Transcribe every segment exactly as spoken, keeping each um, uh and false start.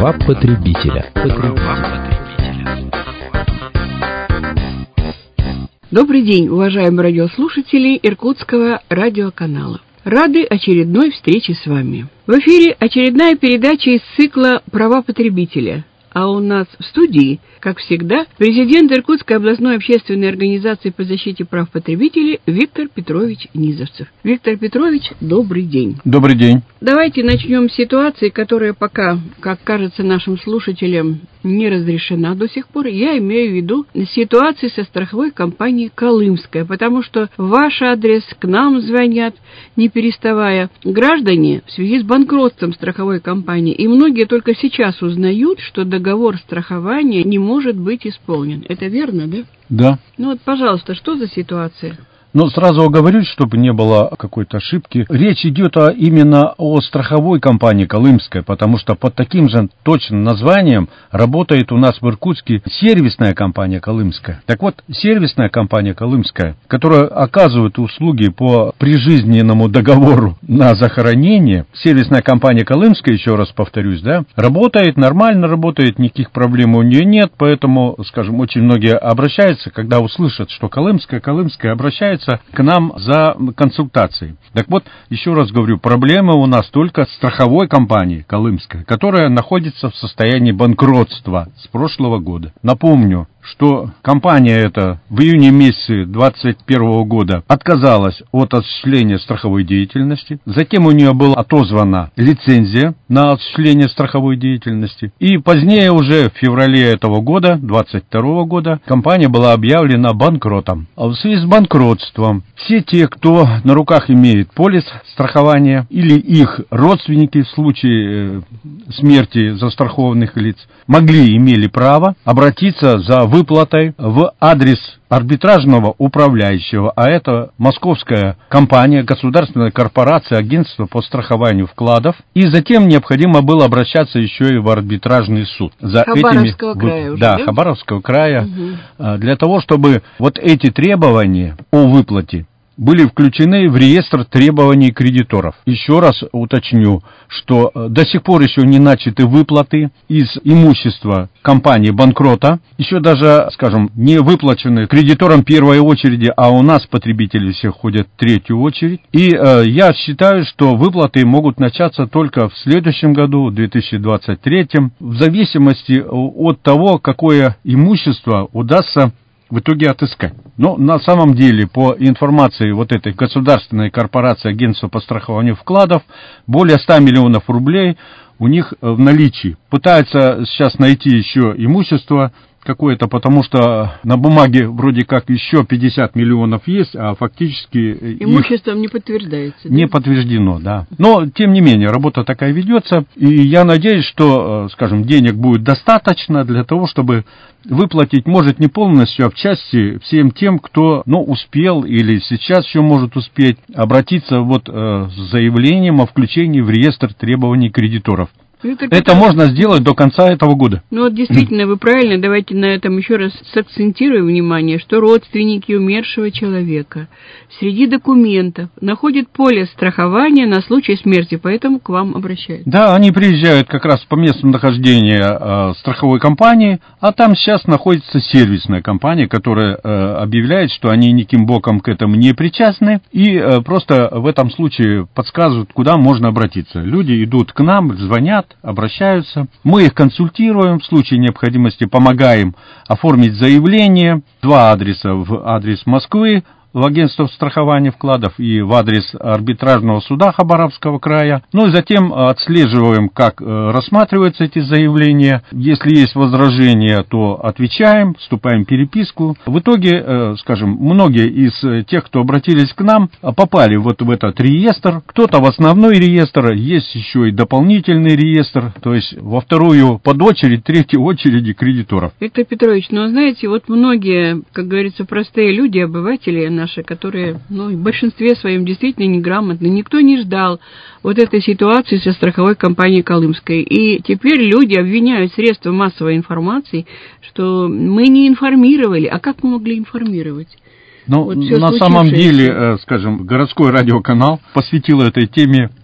Права потребителя. Потребителя. Добрый день, уважаемые радиослушатели Иркутского радиоканала. Рады очередной встрече с вами. В эфире очередная передача из цикла «Права потребителя». А у нас в студии, как всегда, президент Иркутской областной общественной организации по защите прав потребителей Виктор Петрович Низовцев. Виктор Петрович, добрый день. Добрый день. Давайте начнем с ситуации, которая пока, как кажется нашим слушателям, не разрешена до сих пор. Я имею в виду ситуацию со страховой компанией «Колымская», потому что в ваш адрес к нам звонят, не переставая, граждане в связи с банкротством страховой компании, и многие только сейчас узнают, что договор страхования не может быть исполнен. Это верно, да? Да. Ну вот, пожалуйста, что за ситуация? Но сразу оговорюсь, чтобы не было какой-то ошибки. Речь идет о, именно о страховой компании «Колымская», потому что под таким же точным названием работает у нас в Иркутске сервисная компания «Колымская». Так вот, сервисная компания «Колымская», которая оказывает услуги по прижизненному договору на захоронение, сервисная компания «Колымская», еще раз повторюсь, да, работает, нормально работает, никаких проблем у нее нет, поэтому, скажем, очень многие обращаются, когда услышат, что «Колымская», «Колымская» обращается к нам за консультацией. Так вот, еще раз говорю, проблема у нас только страховой компании «Колымская», которая находится в состоянии банкротства с прошлого года. Напомню, что компания эта в июне месяце двадцать первого года отказалась от осуществления страховой деятельности, затем у нее была отозвана лицензия на осуществление страховой деятельности, и позднее уже в феврале этого года, двадцать второго года, компания была объявлена банкротом. А в связи с банкротством все те, кто на руках имеет полис страхования или их родственники в случае смерти застрахованных лиц, могли, имели право обратиться за выплатой в адрес арбитражного управляющего, а это московская компания, государственная корпорация, агентство по страхованию вкладов, и затем необходимо было обращаться еще и в арбитражный суд. За Хабаровского этими, края уже, да, да? Хабаровского края, угу. Для того, чтобы вот эти требования о выплате были включены в реестр требований кредиторов. Еще раз уточню, что до сих пор еще не начаты выплаты из имущества компании банкрота, еще даже, скажем, не выплачены кредиторам первой очереди, а у нас потребители все ходят в третью очередь. И э, я считаю, что выплаты могут начаться только в следующем году, в две тысячи двадцать третьем, в зависимости от того, какое имущество удастся в итоге отыскать. Но на самом деле, по информации вот этой государственной корпорации агентства по страхованию вкладов, более ста миллионов рублей у них в наличии. Пытаются сейчас найти еще имущество какое-то, потому что на бумаге вроде как еще пятьдесят миллионов есть, а фактически имуществом не подтверждается. Не да? подтверждено, да. Но, тем не менее, работа такая ведется, и я надеюсь, что, скажем, денег будет достаточно для того, чтобы выплатить, может, не полностью, а в части всем тем, кто, ну, успел или сейчас еще может успеть обратиться вот э, с заявлением о включении в реестр требований кредиторов. Это, это можно сделать до конца этого года. Ну вот действительно, вы правильно, давайте на этом еще раз сакцентируем внимание, что родственники умершего человека среди документов находят полис страхования на случай смерти, поэтому к вам обращаются. Да, они приезжают как раз по месту нахождения э, страховой компании, а там сейчас находится сервисная компания, которая э, объявляет, что они никаким боком к этому не причастны, и э, просто в этом случае подсказывают, куда можно обратиться. Люди идут к нам, звонят, обращаются, мы их консультируем, в случае необходимости помогаем оформить заявление, два адреса, в адрес Москвы, в агентство страхования вкладов и в адрес арбитражного суда Хабаровского края. Ну и затем отслеживаем, как рассматриваются эти заявления. Если есть возражения, то отвечаем, вступаем в переписку. В итоге, скажем, многие из тех, кто обратились к нам, попали вот в этот реестр. Кто-то в основной реестр, есть еще и дополнительный реестр, то есть во вторую подочередь, третью очереди кредиторов. Виктор Петрович, ну знаете, вот многие, как говорится, простые люди, обыватели, на наши, которые, ну, в большинстве своем действительно неграмотны. Никто не ждал вот этой ситуации со страховой компанией «Колымской». И теперь люди обвиняют средства массовой информации, что мы не информировали. А как мы могли информировать? Ну, вот на самом деле, скажем, городской радиоканал посвятил этой теме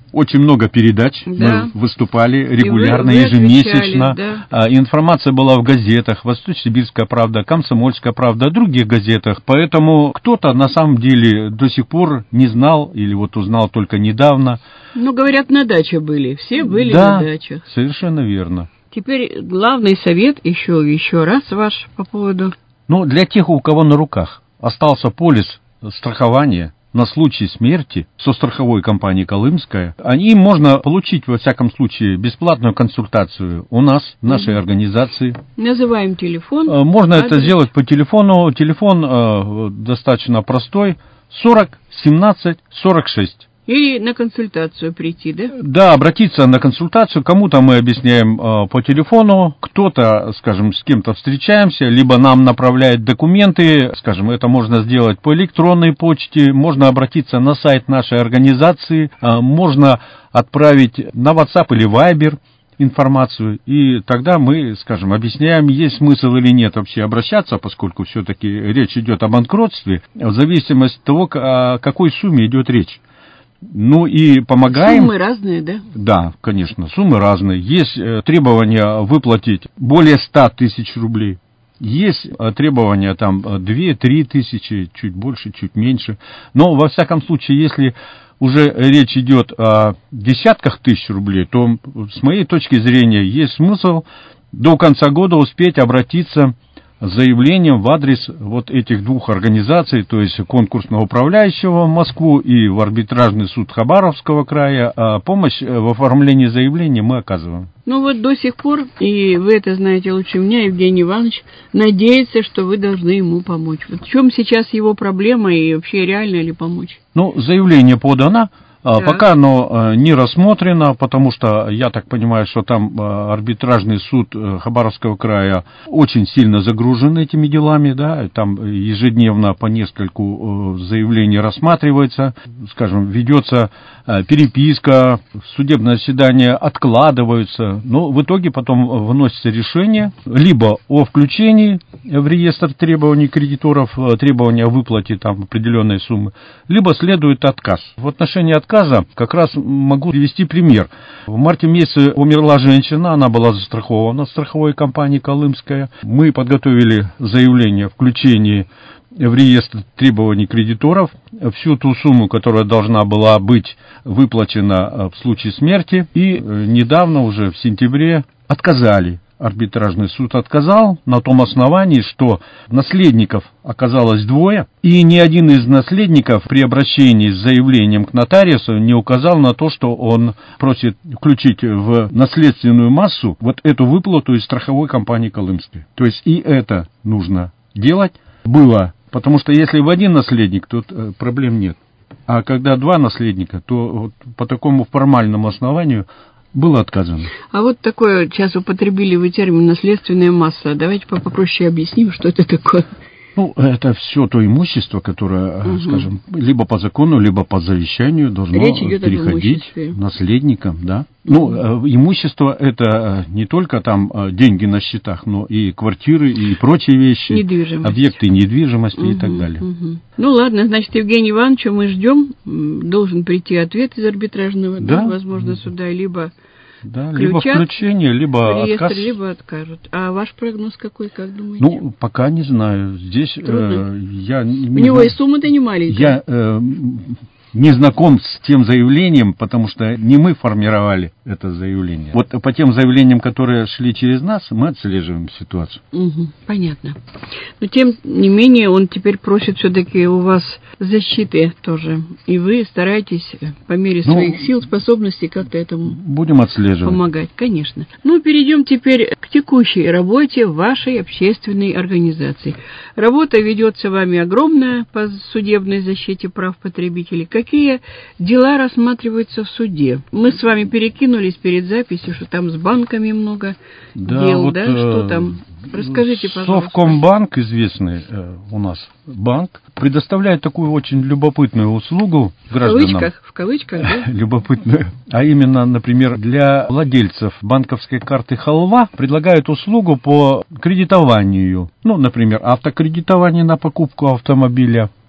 очень много передач, да. мы выступали регулярно, вы, вы ежемесячно. да. Информация была в газетах, «Восточно-Сибирская правда», «Комсомольская правда», других газетах. Поэтому кто-то на самом деле до сих пор не знал или вот узнал только недавно. Ну, говорят, на даче были, все были да, на дачах. Совершенно верно. Теперь главный совет еще, еще раз ваш по поводу... Ну, для тех, у кого на руках остался полис страхования на случай смерти со страховой компанией «Колымская», они можно получить, во всяком случае, бесплатную консультацию у нас, в нашей mm-hmm. организации. Называем телефон. Можно адрес. это сделать по телефону. Телефон э, достаточно простой. сорок семнадцать сорок шесть. Или на консультацию прийти, да? Да, обратиться на консультацию. Кому-то мы объясняем э, по телефону, кто-то, скажем, с кем-то встречаемся, либо нам направляет документы, скажем, это можно сделать по электронной почте, можно обратиться на сайт нашей организации, э, можно отправить на WhatsApp или Viber информацию, и тогда мы, скажем, объясняем, есть смысл или нет вообще обращаться, поскольку все-таки речь идет о банкротстве, в зависимости от того, о какой сумме идет речь. Ну и помогаем. Суммы разные, да? Да, конечно, суммы разные. Есть э, требования выплатить более ста тысяч рублей. Есть э, требования там две-три тысячи, чуть больше, чуть меньше. Но во всяком случае, если уже речь идет о десятках тысяч рублей, то с моей точки зрения есть смысл до конца года успеть обратиться с заявлением в адрес вот этих двух организаций, то есть конкурсного управляющего в Москву и в арбитражный суд Хабаровского края. А помощь в оформлении заявления мы оказываем. Ну вот до сих пор, и вы это знаете лучше меня, Евгений Иванович, надеется, что вы должны ему помочь. Вот в чем сейчас его проблема и вообще реально ли помочь? Ну, заявление подано. Да. Пока оно не рассмотрено, потому что я так понимаю, что там арбитражный суд Хабаровского края очень сильно загружен этими делами, да, там ежедневно по нескольку заявлений рассматривается, скажем, ведется переписка, судебное заседание откладываются, но в итоге потом выносится решение либо о включении в реестр требований кредиторов, требования о выплате там определенной суммы, либо следует отказ. В отношении отказа как раз могу привести пример. В марте месяце умерла женщина, она была застрахована страховой компанией «Колымская». Мы подготовили заявление о включении в реестр требований кредиторов всю ту сумму, которая должна была быть выплачена в случае смерти, и недавно, уже в сентябре, отказали. Арбитражный суд отказал на том основании, что наследников оказалось двое, и ни один из наследников при обращении с заявлением к нотариусу не указал на то, что он просит включить в наследственную массу вот эту выплату из страховой компании «Колымской». То есть и это нужно делать было, потому что если в один наследник, то проблем нет. А когда два наследника, то вот по такому формальному основанию было отказано. А вот такое, сейчас употребили вы термин «наследственная масса». Давайте попроще объясним, что это такое. Ну, это все то имущество, которое, угу. скажем, либо по закону, либо по завещанию должно переходить наследникам, да. Угу. Ну, имущество это не только там деньги на счетах, но и квартиры, и прочие вещи, недвижимость. Объекты недвижимости угу, и так далее. Угу. Ну, ладно, значит, Евгений Иванович, мы ждем, должен прийти ответ из арбитражного, да, да возможно, суда, либо... Да, либо включение, либо реестр, отказ. Либо откажут. А ваш прогноз какой, как думаете? Ну, пока не знаю. Здесь э, я... У него и сумма-то не маленькая. Я э, не знаком с тем заявлением, потому что не мы формировали это заявление. Вот по тем заявлениям, которые шли через нас, мы отслеживаем ситуацию. Угу, понятно. Но тем не менее, он теперь просит все-таки у вас защиты тоже. И вы стараетесь по мере ну, своих сил, способностей как-то этому будем отслеживать. Помогать, конечно. Ну, перейдем теперь к текущей работе вашей общественной организации. Работа ведется вами огромная по судебной защите прав потребителей. Какие дела рассматриваются в суде? Мы с вами перекинулись перед записью, что там с банками много да, дел, вот, да? Что там? Расскажите, пожалуйста. Совкомбанк, известный э, у нас банк, предоставляет такую очень любопытную услугу гражданам. В кавычках, в кавычках, да? Любопытную. А именно, например, для владельцев банковской карты «Халва» предлагают услугу по кредитованию. Ну, например, автокредитование на покупку автомобиля,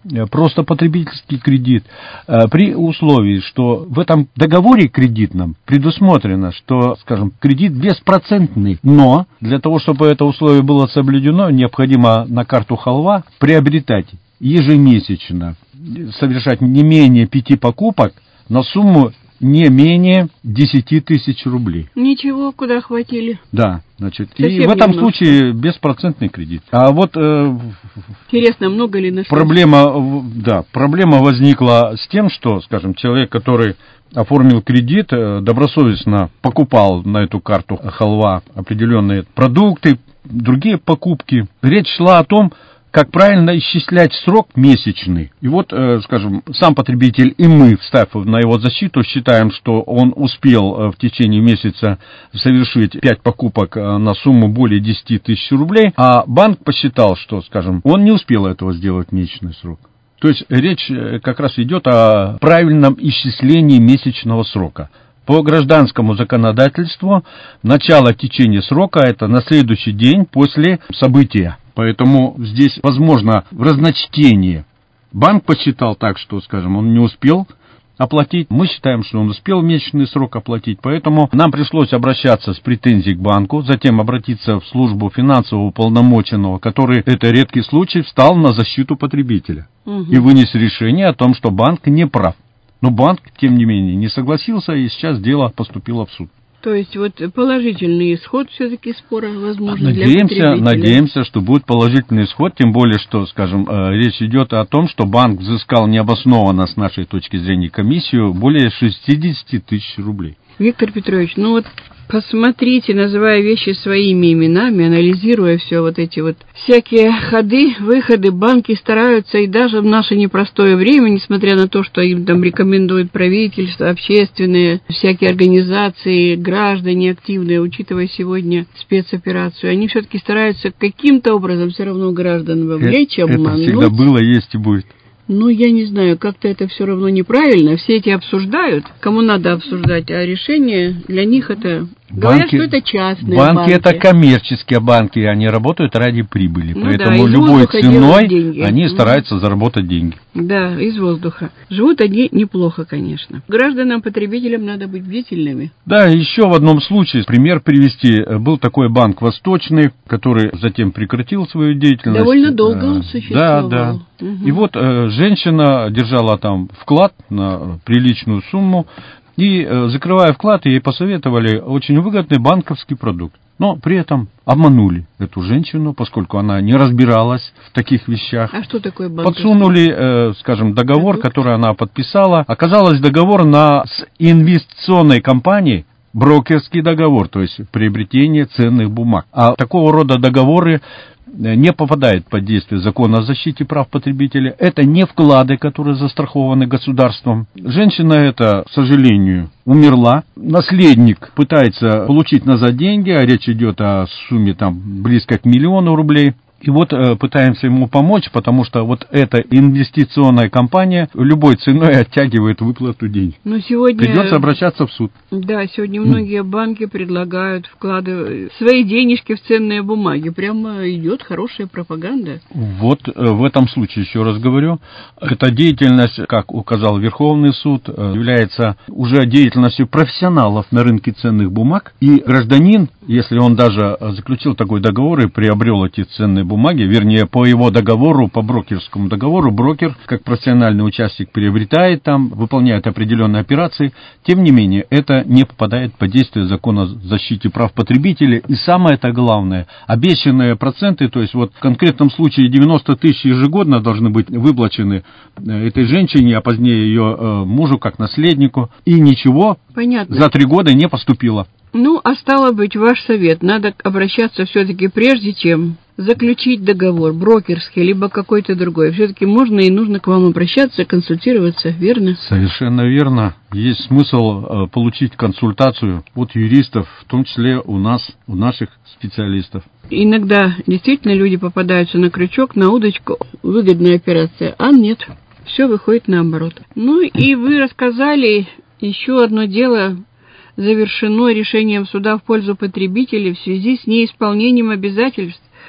просто потребительский кредит, при условии, что в этом договоре кредитном предусмотрено, что, скажем, кредит беспроцентный, но для того, чтобы это условие было соблюдено, необходимо на карту Халва приобретать ежемесячно, совершать не менее пяти покупок на сумму не менее десяти тысяч рублей. Ничего, куда хватили. Да, значит, Совсем и в этом немножко. случае беспроцентный кредит. А вот э, интересно, много ли нашлось? Проблема, да, проблема возникла с тем, что, скажем, человек, который оформил кредит, добросовестно покупал на эту карту Халва определенные продукты, другие покупки. Речь шла о том, как правильно исчислять срок месячный. И вот, э, скажем, сам потребитель и мы, встав на его защиту, считаем, что он успел э, в течение месяца совершить пять покупок э, на сумму более десяти тысяч рублей, а банк посчитал, что, скажем, он не успел этого сделать в месячный срок. То есть речь как раз идет о правильном исчислении месячного срока. По гражданскому законодательству начало течения срока – это на следующий день после события. Поэтому здесь возможно разночтение. Банк посчитал так, что, скажем, он не успел оплатить. Мы считаем, что он успел месячный срок оплатить. Поэтому нам пришлось обращаться с претензией к банку, затем обратиться в службу финансового уполномоченного, который, это редкий случай, встал на защиту потребителя угу. и вынес решение о том, что банк не прав. Но банк, тем не менее, не согласился, и сейчас дело поступило в суд. То есть вот положительный исход все-таки спора возможно надеемся, для потребителя. Надеемся, что будет положительный исход, тем более, что, скажем, речь идет о том, что банк взыскал необоснованно, с нашей точки зрения, комиссию более шестьдесят тысяч рублей. Виктор Петрович, ну вот посмотрите, называя вещи своими именами, анализируя все вот эти вот всякие ходы, выходы, банки стараются, и даже в наше непростое время, несмотря на то, что им там рекомендует правительство, общественные, всякие организации, граждане активные, учитывая сегодня спецоперацию, они все-таки стараются каким-то образом все равно граждан вовлечь, обмануть. Это всегда было, есть и будет. Ну, я не знаю, как-то это все равно неправильно. Все эти обсуждают, кому надо обсуждать, а решение для них это... Говорят, банки, что это частные банки. банки. Это коммерческие банки, они работают ради прибыли. Ну поэтому да, любой ценой они mm. стараются заработать деньги. Да, из воздуха. Живут они неплохо, конечно. Гражданам, потребителям надо быть бдительными. Да, еще в одном случае, пример привести. Был такой банк Восточный, который затем прекратил свою деятельность. Довольно долго он существовал. Да, да. Угу. И вот э, женщина держала там вклад на приличную сумму, и, э, закрывая вклад, ей посоветовали очень выгодный банковский продукт. Но при этом обманули эту женщину, поскольку она не разбиралась в таких вещах. А что такое банковский? Подсунули, э, скажем, договор, продукт? Который она подписала. Оказалось, договор на, с инвестиционной компанией, брокерский договор, то есть приобретение ценных бумаг. А такого рода договоры не попадает под действие закона о защите прав потребителя. Это не вклады, которые застрахованы государством. Женщина эта, к сожалению, умерла. Наследник пытается получить назад деньги, а речь идет о сумме там близко к миллиону рублей. И вот э, пытаемся ему помочь, потому что вот эта инвестиционная компания любой ценой оттягивает выплату денег. Но сегодня... Придется обращаться в суд. Да, сегодня многие банки предлагают вкладывать свои денежки в ценные бумаги. Прямо идет хорошая пропаганда. Вот э, в этом случае, еще раз говорю, эта деятельность, как указал Верховный суд, э, является уже деятельностью профессионалов на рынке ценных бумаг. И гражданин, если он даже заключил такой договор и приобрел эти ценные бумаги, бумаги, вернее, по его договору, по брокерскому договору, брокер, как профессиональный участник, приобретает там, выполняет определенные операции. Тем не менее, это не попадает под действие закона о защите прав потребителя. И самое-то главное, обещанные проценты, то есть вот в конкретном случае девяносто тысяч ежегодно должны быть выплачены этой женщине, а позднее ее мужу как наследнику. И ничего Понятно. За три года не поступило. Ну, а стало быть, ваш совет, надо обращаться все-таки прежде, чем заключить договор, брокерский, либо какой-то другой. Все-таки можно и нужно к вам обращаться, консультироваться, верно? Совершенно верно. Есть смысл э, получить консультацию от юристов, в том числе у нас, у наших специалистов. Иногда действительно люди попадаются на крючок, на удочку, выгодная операция, а нет, все выходит наоборот. Ну и вы рассказали еще одно дело, завершено решением суда в пользу потребителей в связи с неисполнением обязательств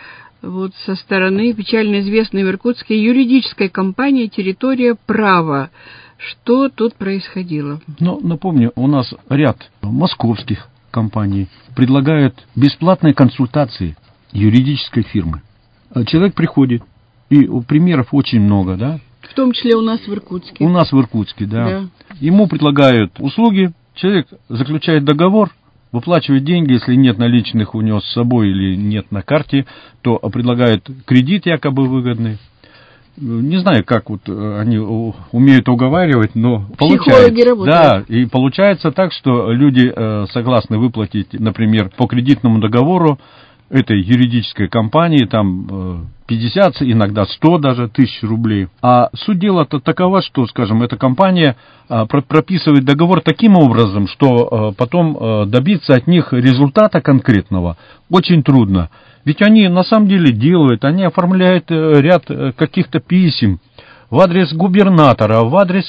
вот со стороны печально известной в Иркутске юридической компании «Территория права». Что тут происходило? Ну, напомню, у нас ряд московских компаний предлагают бесплатные консультации юридической фирмы. Человек приходит, и примеров очень много, да? В том числе у нас в Иркутске. У нас в Иркутске, да. Да. Ему предлагают услуги, человек заключает договор, выплачивает деньги, если нет наличных у него с собой или нет на карте, то предлагают кредит якобы выгодный. Не знаю, как вот они умеют уговаривать, но психологи работают. Да, и получается так, что люди согласны выплатить, например, по кредитному договору этой юридической компании там пятьдесят, иногда сто даже тысяч рублей. А суть дела-то такова, что, скажем, эта компания прописывает договор таким образом, что потом добиться от них результата конкретного очень трудно. Ведь они на самом деле делают, они оформляют ряд каких-то писем в адрес губернатора, в адрес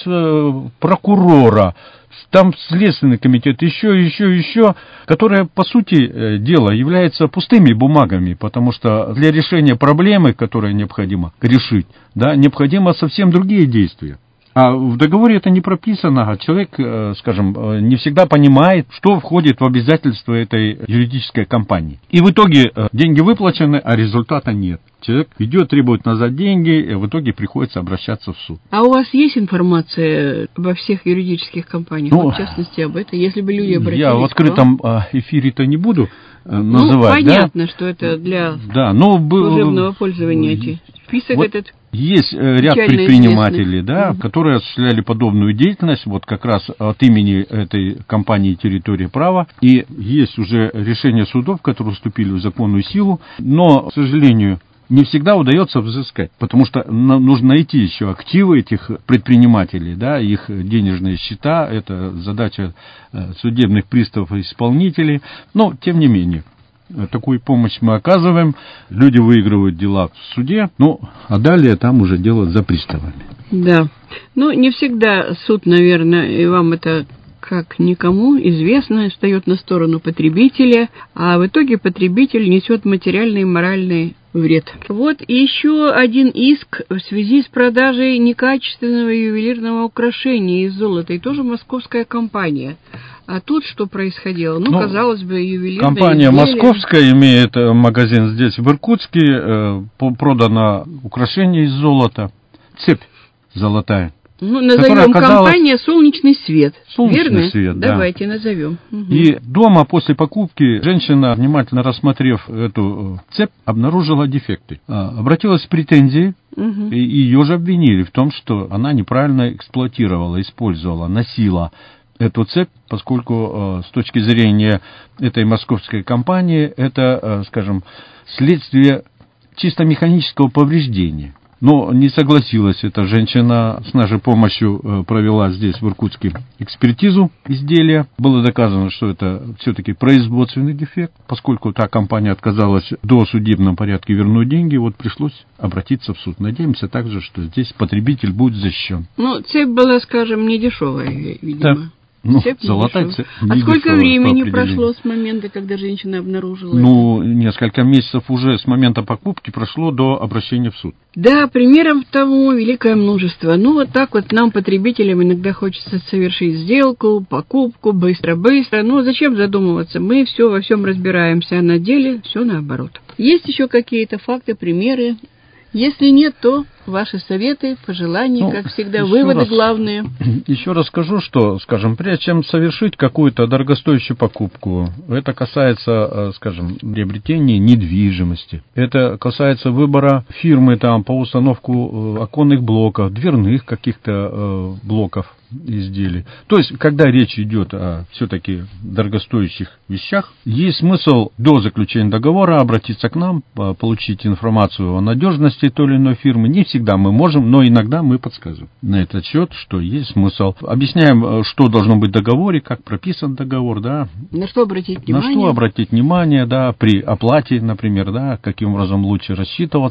прокурора, там Следственный комитет, еще, еще, еще, которые, по сути дела, являются пустыми бумагами, потому что для решения проблемы, которую необходимо решить, да, необходимо совсем другие действия. А в договоре это не прописано, а человек, скажем, не всегда понимает, что входит в обязательства этой юридической компании. И в итоге деньги выплачены, а результата нет. Человек идет, требует назад деньги, и в итоге приходится обращаться в суд. А у вас есть информация обо всех юридических компаниях, ну, в частности об этом, если бы люди обратились? Я в открытом эфире-то не буду называть. Ну, понятно, да? Что это для да, но служебного пользования эти. Список вот этот. Есть ряд предпринимателей, да, mm-hmm. которые осуществляли подобную деятельность, вот как раз от имени этой компании «Территория права». И есть уже решения судов, которые вступили в законную силу, но, к сожалению, не всегда удается взыскать, потому что нужно найти еще активы этих предпринимателей, да, их денежные счета, это задача судебных приставов и исполнителей, но тем не менее. Такую помощь мы оказываем, люди выигрывают дела в суде, ну, а далее там уже дело за приставами. Да, ну, не всегда суд, наверное, и вам это как никому известно, встает на сторону потребителя, а в итоге потребитель несет материальный и моральный вред. Вот и еще один иск в связи с продажей некачественного ювелирного украшения из золота, и тоже московская компания. А тут что происходило? Ну, ну казалось бы, ювелирная компания изделие. московская имеет магазин здесь, в Иркутске, э, продано украшение из золота, цепь золотая. Ну, назовем оказалась... компания «Солнечный свет». «Солнечный Верно? свет», да. Давайте назовем. Угу. И дома после покупки женщина, внимательно рассмотрев эту цепь, обнаружила дефекты. Обратилась с претензией, угу. и ее же обвинили в том, что она неправильно эксплуатировала, использовала, носила эту цепь, поскольку с точки зрения этой московской компании это, скажем, следствие чисто механического повреждения. Но не согласилась эта женщина, с нашей помощью провела здесь, в Иркутске, экспертизу изделия. Было доказано, что это все-таки производственный дефект. Поскольку та компания отказалась в досудебном порядке вернуть деньги, вот пришлось обратиться в суд. Надеемся также, что здесь потребитель будет защищен. Ну, цепь была, скажем, не дешевая, видимо. Да. Ну, золотая цепь. А сколько времени прошло с момента, когда женщина обнаружила Ну, это? несколько месяцев уже с момента покупки прошло до обращения в суд. Да, примеров тому великое множество. Ну, вот так вот нам, потребителям, иногда хочется совершить сделку, покупку, быстро-быстро. Ну, зачем задумываться? Мы все во всем разбираемся, а на деле все наоборот. Есть еще какие-то факты, примеры? Если нет, то ваши советы, пожелания, ну, как всегда, выводы раз, главные. Еще раз скажу, что, скажем, прежде чем совершить какую-то дорогостоящую покупку, это касается, скажем, приобретения недвижимости, это касается выбора фирмы там, по установку оконных блоков, дверных каких-то блоков изделий. То есть, когда речь идет о все-таки дорогостоящих вещах, есть смысл до заключения договора обратиться к нам, получить информацию о надежности той или иной фирмы. Не всегда мы можем, но иногда мы подсказываем на этот счет, что есть смысл. Объясняем, что должно быть в договоре, как прописан договор, да. На что обратить внимание? На что обратить внимание, да, при оплате, например, да, каким образом лучше рассчитываться.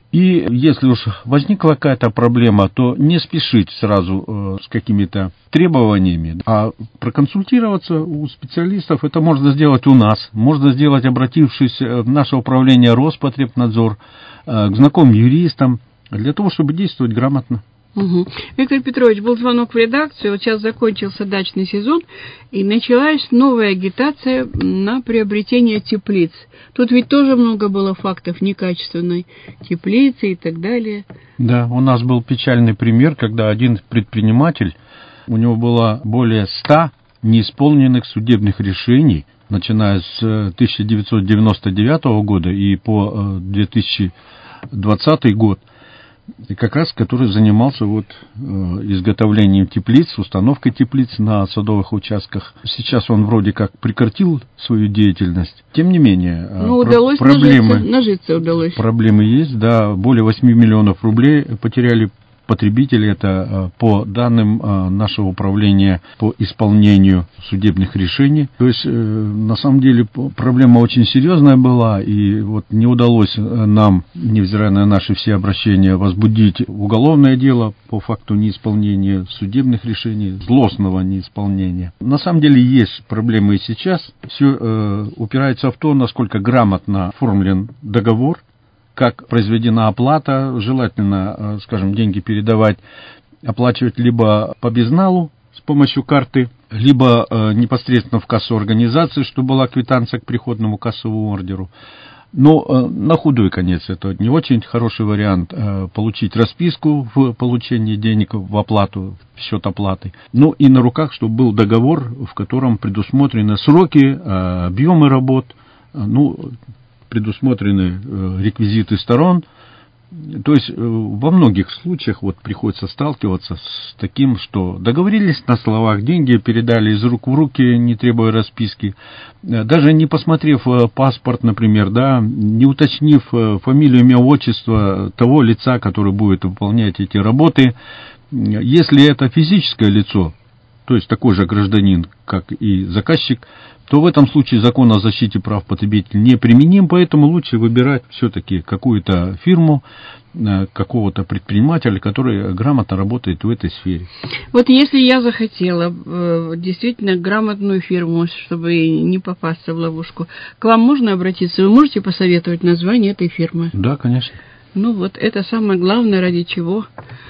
И если уж возникла какая-то проблема, то не спешить сразу э, с какими-то требованиями, а проконсультироваться у специалистов. Это можно сделать у нас, можно сделать, обратившись в наше управление Роспотребнадзор, э, к знакомым юристам, для того, чтобы действовать грамотно. Угу. Виктор Петрович, был звонок в редакцию, вот сейчас закончился дачный сезон, и началась новая агитация на приобретение теплиц. Тут ведь тоже много было фактов некачественной теплицы и так далее. Да, у нас был печальный пример, когда один предприниматель, у него было более ста неисполненных судебных решений, начиная с тысяча девятьсот девяносто девятого года и по две тысячи двадцатый год. И как раз который занимался вот, э, изготовлением теплиц, установкой теплиц на садовых участках. Сейчас он вроде как прекратил свою деятельность. Тем не менее, ну, удалось про- проблемы, нажиться, нажиться удалось. Проблемы есть, да, более восьми миллионов рублей потеряли потребители. Это по данным нашего управления по исполнению судебных решений. То есть, на самом деле, проблема очень серьезная была, и вот не удалось нам, невзирая на наши все обращения, возбудить уголовное дело по факту неисполнения судебных решений, злостного неисполнения. На самом деле есть проблемы и сейчас. Все э, упирается в то, насколько грамотно оформлен договор, как произведена оплата, желательно, скажем, деньги передавать, оплачивать либо по безналу с помощью карты, либо э, непосредственно в кассу организации, чтобы была квитанция к приходному кассовому ордеру. Но э, на худой конец это не очень хороший вариант э, получить расписку в получении денег в оплату, в счет оплаты. Ну и на руках, чтобы был договор, в котором предусмотрены сроки, э, объемы работ, э, ну, предусмотрены реквизиты сторон. То есть во многих случаях вот приходится сталкиваться с таким, что договорились на словах, деньги передали из рук в руки, не требуя расписки, даже не посмотрев паспорт, например, да, не уточнив фамилию, имя, отчество того лица, который будет выполнять эти работы. Если это физическое лицо, то есть такой же гражданин, как и заказчик, то в этом случае закон о защите прав потребителей не применим, поэтому лучше выбирать все-таки какую-то фирму, какого-то предпринимателя, который грамотно работает в этой сфере. Вот если я захотела действительно грамотную фирму, чтобы не попасться в ловушку, к вам можно обратиться? Вы можете посоветовать название этой фирмы? Да, конечно. Ну вот это самое главное, ради чего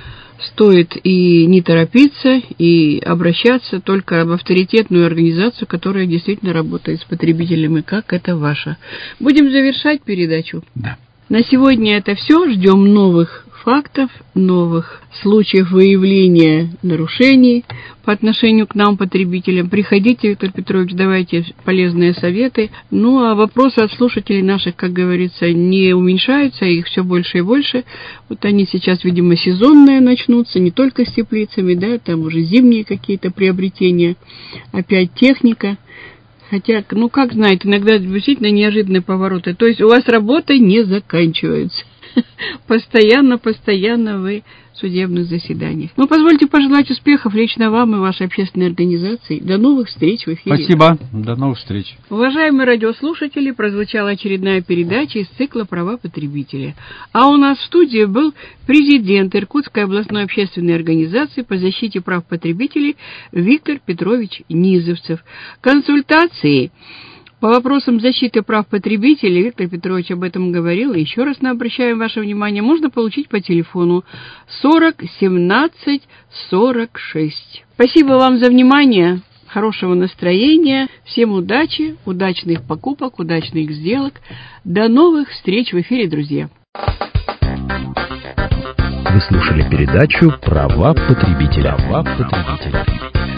стоит и не торопиться, и обращаться только в авторитетную организацию, которая действительно работает с потребителями, как это ваша. Будем завершать передачу? Да. На сегодня это все. Ждем новых фактов, новых случаев выявления нарушений по отношению к нам, потребителям. Приходите, Виктор Петрович, давайте полезные советы. Ну, а вопросы от слушателей наших, как говорится, не уменьшаются, их все больше и больше. Вот они сейчас, видимо, сезонные начнутся, не только с теплицами, да, там уже зимние какие-то приобретения, опять техника. Хотя, ну, как знаете, иногда действительно неожиданные повороты. То есть у вас работа не заканчивается. Постоянно, постоянно вы в судебных заседаниях. Ну, позвольте пожелать успехов лично вам и вашей общественной организации. До новых встреч в эфире. Спасибо. До новых встреч. Уважаемые радиослушатели, прозвучала очередная передача из цикла «Права потребителя». А у нас в студии был президент Иркутской областной общественной организации по защите прав потребителей Виктор Петрович Низовцев. Консультации по вопросам защиты прав потребителей, Виктор Петрович об этом говорил, и еще раз обращаем ваше внимание, можно получить по телефону сорок семнадцать сорок шесть. Спасибо вам за внимание, хорошего настроения, всем удачи, удачных покупок, удачных сделок. До новых встреч в эфире, друзья. Вы слушали передачу «Права потребителя». Права потребителя.